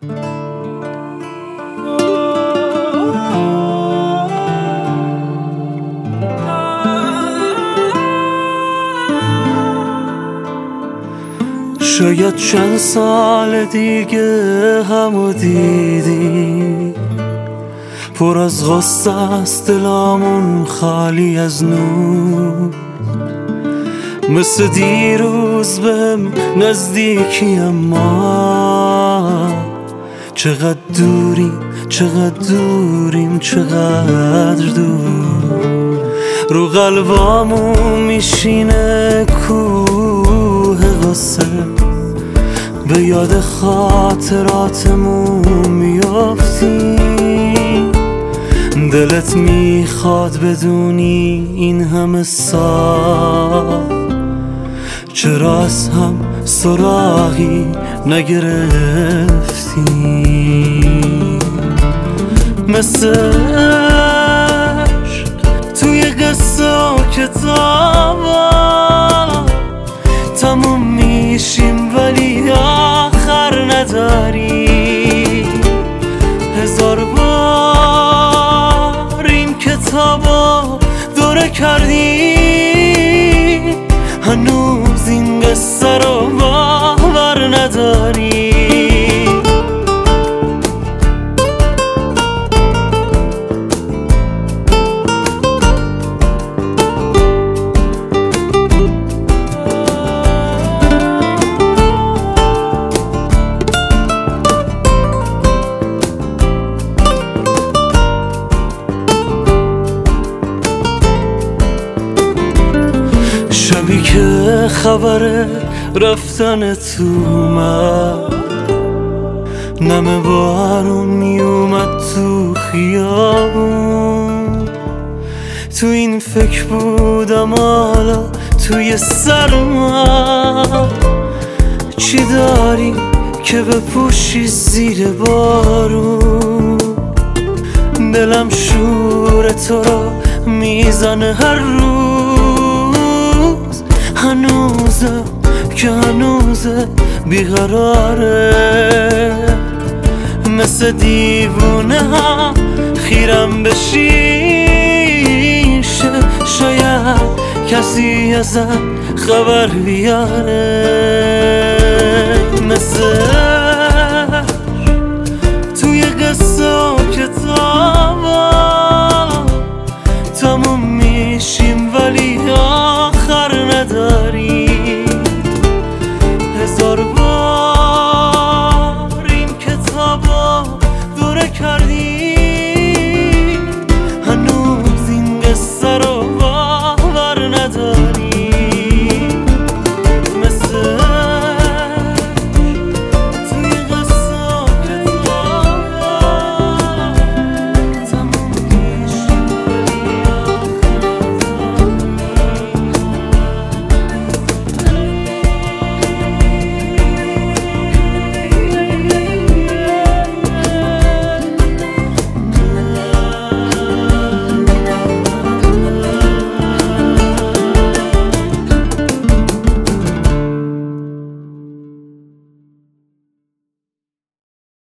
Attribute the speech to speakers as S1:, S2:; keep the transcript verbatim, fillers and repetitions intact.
S1: شاید چند سال دیگه همو دیدی، پر از غصه است دلامون خالی از نور، مثل دیروز بهم نزدیکی اما چقدر دوریم چقدر دوریم چقدر دور. رو قلبامون میشینه کوه غصه، به یاد خاطراتمون میافتی، دلت میخواد بدونی این همه سال چرا از هم سراغی نگرفتی. مثل عشق توی قصه و کتابا تموم میشیم ولی آخر نداری. هزار بار این کتابو دوره کردی، هنوز این قصه رو باور نداری. شبی که خبر رفتن تو اومد، نم بارون می اومد تو خیابون، تو این فکر بودم حالا توی سرم چی داری که بپوشی زیر بارون. دلم شور تو رو میزنه هر روز، هنوزه که هنوزه بیقراره، مثل دیوونه ها خیرم بشیشه، شاید کسی ازت خبر بیاره. مثل